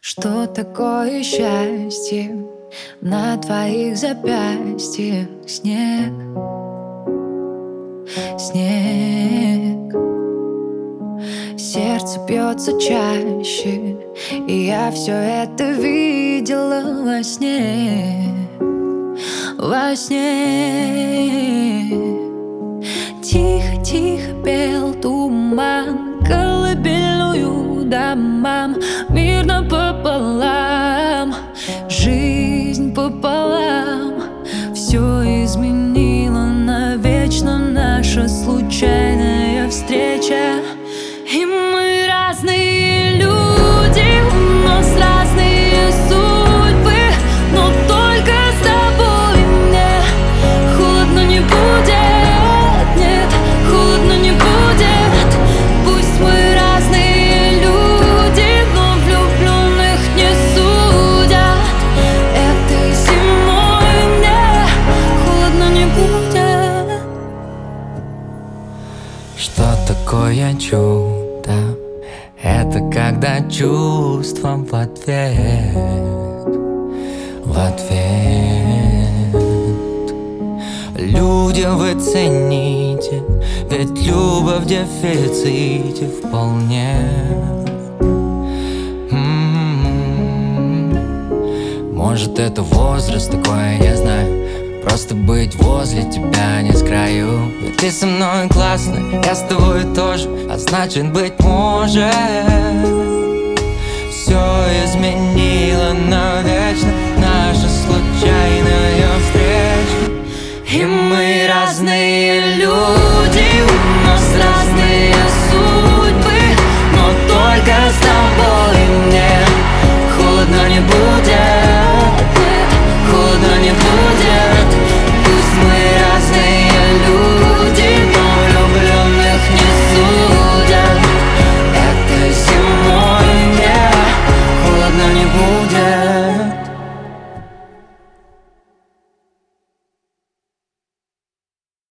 Что такое счастье? На твоих запястьях снег, снег. Сердце бьется чаще, и я все это видела во сне, во сне. Тихо-тихо пел туман колыбельную домам, мирно пополам, жизнь пополам. Все изменило навечно наша случайная встреча. И мы разные люди, у нас разные судьбы, но только с тобой мне холодно не будет, нет, холодно не будет. Пусть мы разные люди, но влюбленных не судят. Этой зимой мне холодно не будет. Что такое чудо? Это когда чувством в ответ, в ответ. Люди, вы цените, ведь любовь в дефиците вполне. Может, это возраст такой, я знаю. Просто быть возле тебя не с краю. Ведь ты со мной классно, я с тобой тоже, а значит, быть может, все изменило навечно наша случайная встреча. И мы